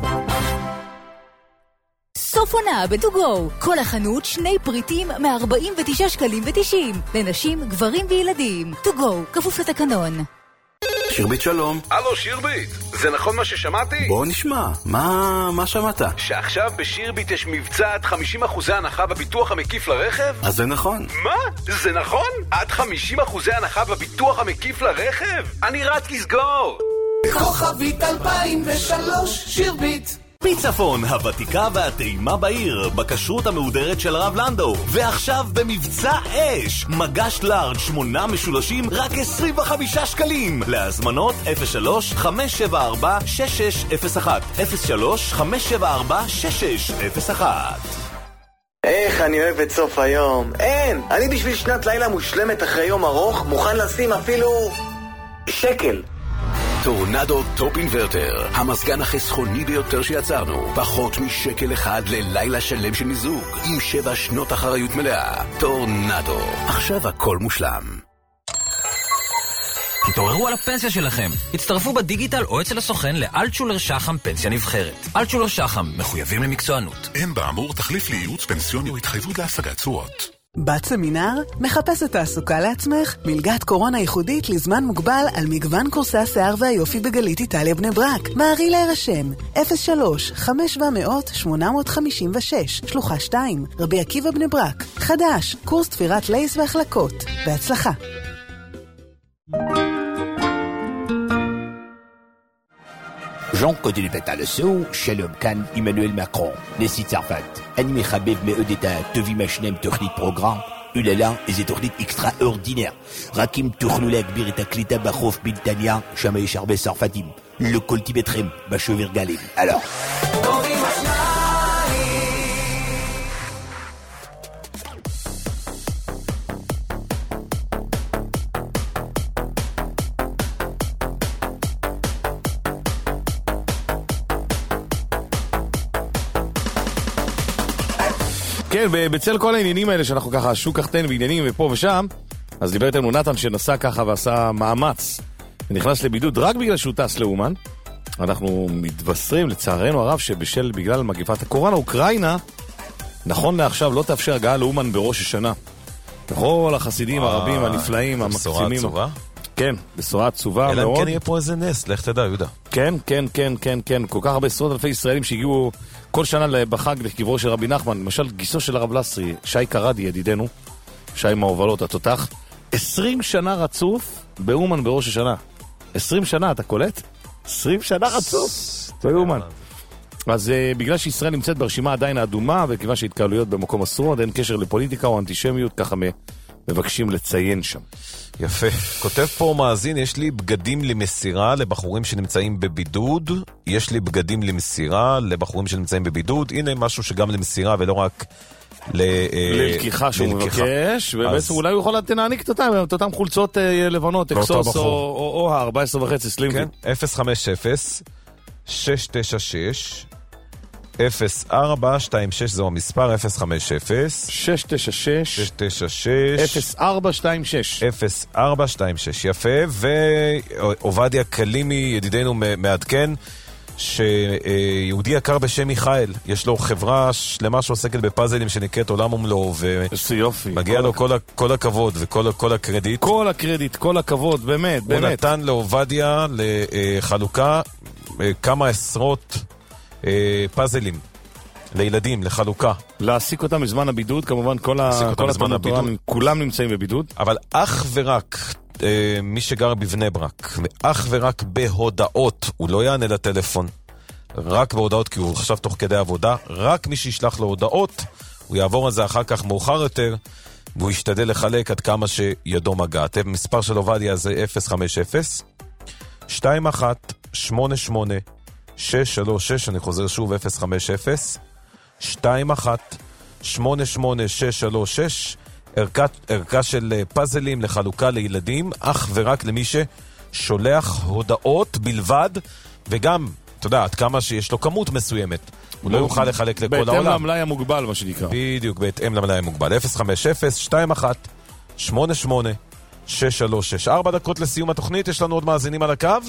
סוף עונה בטוגו. כל החנות שני פריטים מ-ארבעים ותשעה שקלים ותשעים. לנשים, גברים וילדים. טוגו, כפוף לתקנון. שירבית שלום. הלו שירבית, זה נכון מה ששמעתי? בוא נשמע, מה, מה שמעת? שעכשיו בשירבית יש מבצע עד חמישים אחוז הנחה בביטוח המקיף לרכב? אז זה נכון. מה? זה נכון? עד חמישים אחוז הנחה בביטוח המקיף לרכב? אני רץ לסגור! כוכבית אלפיים ושלוש שירבית. פיצפון, הוותיקה והטעימה בעיר, בכשרות המהודרת של הרב לנדו. ועכשיו במבצע אש, מגש לארג' שמונה משולשים, רק עשרים וחמישה שקלים. להזמנות אפס שלוש חמש שבע ארבע שש שש אפס אחת אפס שלוש חמש שבע ארבע שש שש אפס אחת. איך אני אוהב את סוף היום. אין, אני בשביל שנת לילה מושלמת אחרי יום ארוך מוכן לשים אפילו שקל. טורנדו טופ אינברטר, המזגן החסכוני ביותר שיצרנו. פחות משקל אחד ללילה שלם של מיזוג, עם שבע שנות אחריות מלאה. טורנדו, עכשיו הכל מושלם. תתעוררו על הפנסיה שלכם. הצטרפו בדיגיטל או אצל הסוכן לאלטשולר שחם פנסיה נבחרת. אלטשולר שחם, מחויבים למקצוענות. אין באמור תחליף לייעוץ פנסיוני או התחייבות להשגת תשואות. בת סמינר? מחפשת תעסוקה לעצמך? מלגת קורונה ייחודית לזמן מוגבל על מגוון קורסי השיער והיופי בגלית איטליה בני ברק. מערי להירשם אפס שלוש חמש שבע מאות שמונה מאות חמישים ושש שלוחה שתיים רבי עקיבא בני ברק. חדש, קורס תפירת לייס והחלקות. בהצלחה. Jean-Claude Levet-Alessou, Shalom Khan, Emmanuel Macron, Nessie Tzarfat, Animé Khabib Me'odeta, Tovi Machnem, Tournit Programme, Ulala, et Tournit extraordinaire. Rakim Tournulek, Birita Klita, Bachof, Bintania, Chamaï Charbet Sarfatim, le Coltibetrem, Bachevir Galim. Alors. כן, בצל כל העניינים האלה שאנחנו ככה שוק קחתן ועניינים ופה ושם, אז דיבר איתנו נתן שנסע ככה ועשה מאמץ ונכנס לבידוד רק בגלל שהוא טס לאומן. אנחנו מתבשרים לצערנו הרב שבשל בגלל מגפת הקורונה אוקראינה נכון לעכשיו לא תאפשר הגעה לאומן בראש השנה. כל החסידים הרבים הנפלאים המקסימים. בשורה עצובה? כן, בשורה עצובה מאוד. אלא אם כן יהיה פה איזה נס, לך תדע יהודה. כן, כן, כן, כן, כן. כל כך הרבה עשרות אלפי ישראלים שהגיעו כל שנה בחג לקברו של רבי נחמן, למשל גיסו של הרב לסרי, שי קרדי ידידנו, שי מהובלות התותח, עשרים שנה רצוף באומן בראש השנה. עשרים שנה, אתה קולט? עשרים שנה רצוף באומן. אז uh, בגלל שישראל נמצאת ברשימה עדיין האדומה, וכיוון שהתקהלויות במקום אסור, עדיין קשר לפוליטיקה או אנטישמיות, ככה מבקשים לציין שם. יפה. כותב פה מאזין, יש לי בגדים למסירה לבחורים שנמצאים בבידוד, יש לי בגדים למסירה לבחורים שנמצאים בבידוד, הנה משהו שגם למסירה ולא רק ל... ללקיחה שהוא מבקש, ובעצם אולי הוא יכול להעניק את אותם חולצות לבנות, אקסוס או ה-ארבע עשרה וחצי סלימפים. אפס חמש אפס שש תשע שש אפס ארבע שתיים שש זהו המספר, אפס חמש אפס שש תשע שש שש תשע שש אפס ארבע שתיים שש אפס ארבע שתיים שש. יפה. ועובדיה קלימי ידידנו מעדכן שיהודי יקר בשם מיכאל, יש לו חברה שלמה שעוסקת בפאזלים שנקראת עולם ומלואו, ומגיע לו כל, כל הכבוד וכל כל הקרדיט, כל הקרדיט, כל הכבוד, באמת, הוא באמת. הוא נתן לעובדיה לחלוקה כמה עשרות פאזלים לילדים, לחלוקה. להעסיק אותם בזמן הבידוד, כמובן כל התנועה, כולם נמצאים בבידוד. אבל אך ורק אה, מי שגר בבני ברק, ואך ורק בהודעות, הוא לא יענה לטלפון, רק בהודעות, כי הוא עכשיו תוך כדי עבודה, רק מי שישלח לו הודעות, הוא יעבור על זה אחר כך מאוחר יותר, והוא ישתדל לחלק עד כמה שידו מגעת. מספר של עובדיה זה אפס חמש אפס שתיים אחת שמונה שמונה שש שלוש שש, אני חוזר שוב, אפס חמש אפס שתיים אחת שמונה שמונה שש שלוש שש, ערכה, ערכה של פאזלים לחלוקה לילדים, אך ורק למי ששולח הודעות בלבד, וגם, אתה יודע, עד כמה שיש לו כמות מסוימת. הוא לא יוכל לחלק לכל העולם. בהתאם למלאי המוגבל, מה שנקרא. בדיוק, בהתאם למלאי המוגבל. אפס חמש אפס שתיים אחת שמונה שמונה שש שלוש שש. ארבע דקות לסיום התוכנית, יש לנו עוד מאזינים על הקו?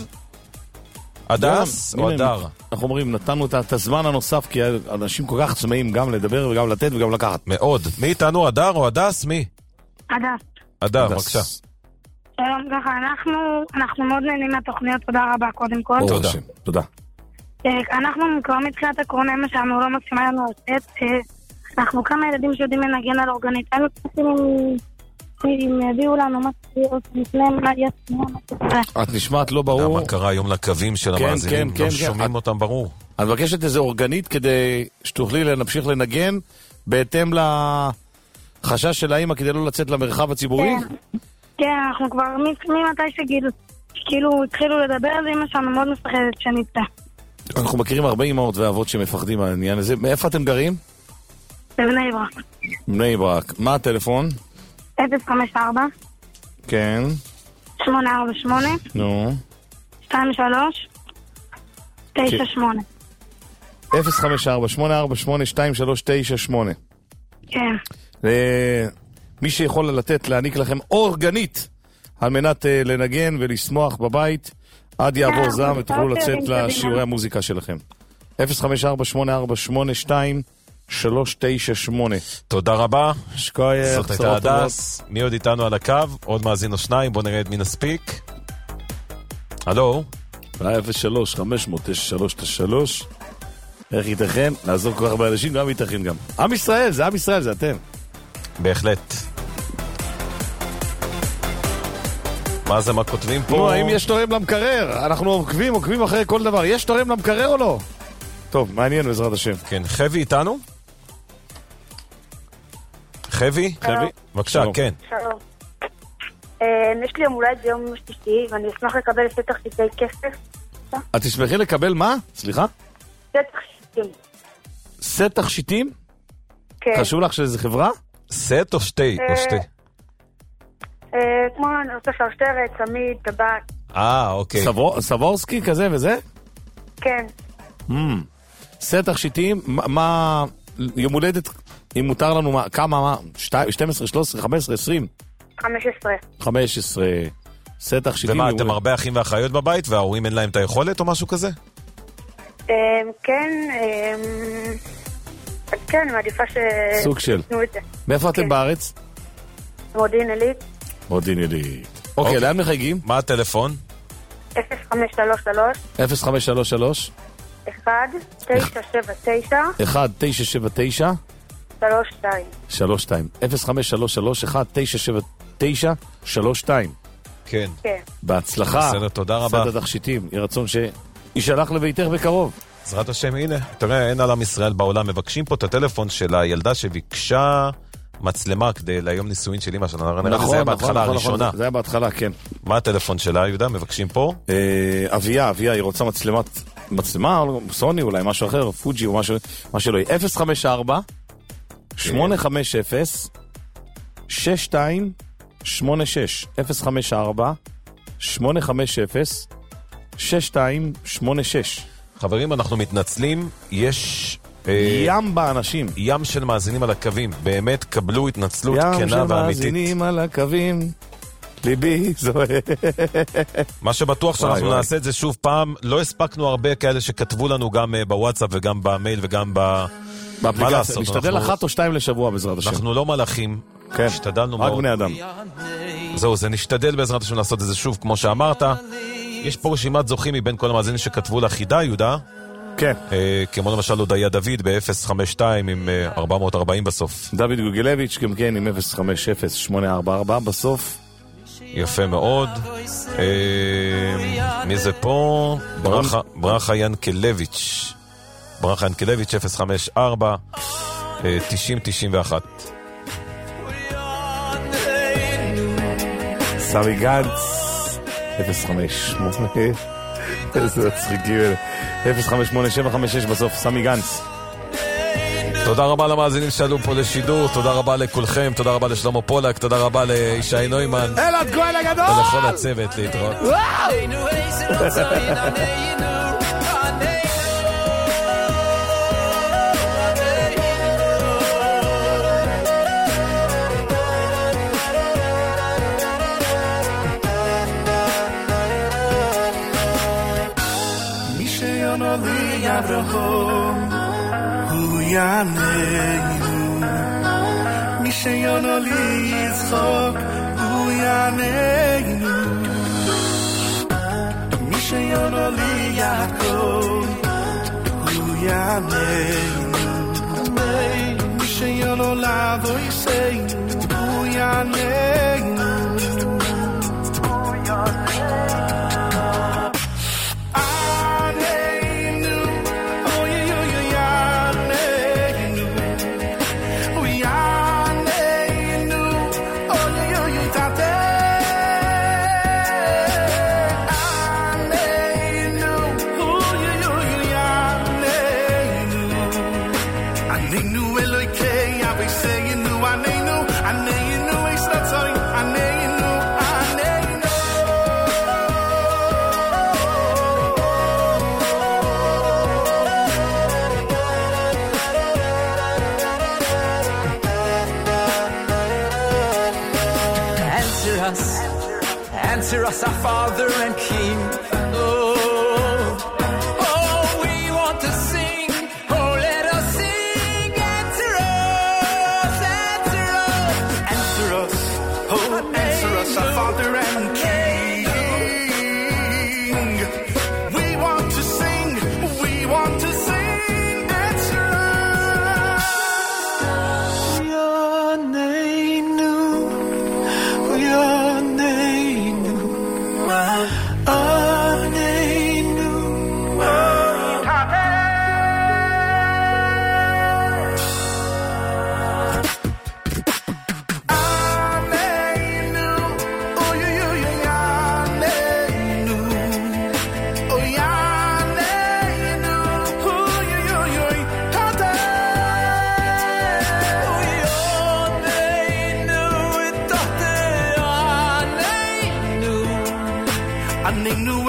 הדס או הדר? אנחנו אומרים, נתנו את הזמן הנוסף, כי אנשים כל כך צמאים גם לדבר וגם לתת וגם לקחת. מאוד. מי איתנו, הדר או הדס? מי? הדס. הדר, בבקשה. שלום, ככה, אנחנו, אנחנו מאוד נהנים מהתוכניות, תודה רבה קודם כל. תודה. תודה. אנחנו כבר מתחילת הקורונה, אמא שלנו לא מקשימה לנו לתת, אנחנו כמה ילדים שיודעים לנגן על אורגנית, היינו צריכים אם יביאו לנו מה שצריך לפני מה יצמונה. את נשמעת לא ברור. מה קרה היום לקווים של המאזינים? לא שומעים אותם ברור. את מבקשת איזה אורגנית כדי שתוכלי להמשיך לנגן בהתאם לחשש של האמא כדי לא לצאת למרחב הציבורי? כן, אנחנו כבר ממתי שכאילו התחילו לדבר על זה, אמא שלנו מאוד מפחדת שנצא. אנחנו מכירים הרבה אמאות ואבות שמפחדים מהעניין הזה. מאיפה אתם גרים? בבני ברק. בני ברק. מה הטלפון? אפס חמש ארבע כן. שמונה ארבע שמונה נו. שתיים שלוש תשע שמונה. אפס חמש ארבע שמונה ארבע שמונה שתיים שלוש תשע שמונה. כן. מי שיכול לתת, להעניק לכם אורגנית על מנת לנגן ולשמוח בבית עד יעבור זעם ותוכלו לצאת לשיעורי המוזיקה שלכם. אפס חמש ארבע שמונה ארבע שמונה שתיים שלוש תשע שמונה. תודה רבה. שקוייך. זאת הייתה הדס. מי עוד איתנו על הקו? עוד מאזין או שניים, בוא נראה את מי נספיק. הלו? אפס שלוש חמש אפס אפס תשע שלוש תשע שלוש. איך ייתכן? לעזור כל כך הרבה אנשים, גם ייתכן גם. עם ישראל, זה עם ישראל, זה אתם. בהחלט. מה זה, מה כותבים פה? נו, האם יש תורם למקרר? אנחנו עוקבים, עוקבים אחרי כל דבר. יש תורם למקרר או לא? טוב, מעניין בעזרת השם. כן, חבי איתנו? חבי? חבי? בבקשה, כן. שלום. יש לי יום הולדת ביום שלישי, ואני אשמח לקבל סט תכשיטי כסף. את תשמחי לקבל מה? סליחה? סט תכשיטים. סט תכשיטים? כן. חשוב לך שזה חברה? סט או שתי? או שתי? כמו אני רוצה שרשרת, צמיד, טבק. אה, אוקיי. סבורסקי כזה וזה? כן. סט תכשיטים, מה... יום הולדת, אם מותר לנו, כמה, מה? שתים עשרה, שלוש עשרה, חמש עשרה, עשרים? חמש עשרה. חמש עשרה. סט תכשיטים. ומה, אתם הרבה אחים ואחיות בבית, וההורים אין להם את היכולת או משהו כזה? כן, כן, מעדיפה ש... סוג של. מאיפה אתם בארץ? מודיעין עילית. מודיעין עילית. אוקיי, לאן מחייגים? מה הטלפון? אפס חמש שלוש שלוש אפס חמש שלוש שלוש אחד תשע שבע תשע אחד תשע שבע תשע שלוש שתיים שלוש שתיים אפס חמש שלוש שלוש אחד תשע שבע תשע שלוש שתיים. כן. כן. בהצלחה. בסדר, תודה רבה. סט התכשיטים. יהי רצון שישלח לביתך בקרוב. בעזרת השם, הנה. תראה, אין על עם ישראל בעולם. מבקשים פה את הטלפון של הילדה שביקשה מצלמה כדי ליום נישואין של אמא שלנו. נכון, זה היה בהתחלה נכון, הראשונה. נכון, זה היה בהתחלה, כן. מה הטלפון שלה, יהודה? מבקשים פה? אביה, אביה, היא רוצה מצלמת, מצלמה, סוני אולי, משהו אחר, פוג'י או משהו, מה שלא יהיה. אפס חמש ארבע שמונה חמש אפס שש שתיים שמונה שש אפס חמש ארבע שמונה חמש אפס שש שתיים שמונה שש. חברים, אנחנו מתנצלים, יש... ים באנשים. ים של מאזינים על הקווים. באמת קבלו התנצלות כנה ואמיתית. ים של מאזינים על הקווים. ליבי זוהה. מה שבטוח שאנחנו נעשה את זה שוב פעם. לא הספקנו הרבה כאלה שכתבו לנו גם בוואטסאפ וגם במייל וגם ב... מה לעשות? נשתדל אחת או שתיים לשבוע בעזרת השם. אנחנו לא מלאכים. כן. השתדלנו מאוד. רק בני אדם. זהו, זה נשתדל בעזרת השם לעשות את זה שוב כמו שאמרת. יש פה רשימת זוכים מבין כל המאזינים שכתבו לחידה, יהודה. כן. כמו למשל הודיה דוד ב-אפס חמש שתיים עם ארבע מאות וארבעים בסוף. דוד גוגלביץ' גם כן עם אפס חמש אפס שמונה ארבע ארבע בסוף. יפה מאוד. מי זה פה? ברכה, ברכה ינקלביץ'. ברכה ינקלביץ' אפס חמש ארבע תשעים תשעים ואחת. סמי גנץ אפס חמש שמונה איזה מצחיקים אלה. אפס חמש שמונה שבע חמש שש בסוף. סמי גנץ. תודה רבה למאזינים שעלו פה לשידור, תודה רבה לכולכם, תודה רבה לשלמה פולק, תודה רבה לישי נוימן, אלעד כהן הגדול, ולכל הצוות. להתראות. מי שיונו לי אברהם יעננו, מי שיונו לי יצחוק הוא יעננו, מי שיונו לי יעקב הוא יעננו, מי שיונו לבוא יסיינו הוא יעננו. Answer us, our Father and King. Oh, oh, we want to sing. Oh, let us sing. Answer us, answer us, answer us. Oh, answer us, our Father and King. We want to sing. We want to sing. Answer us. Your name, your I knew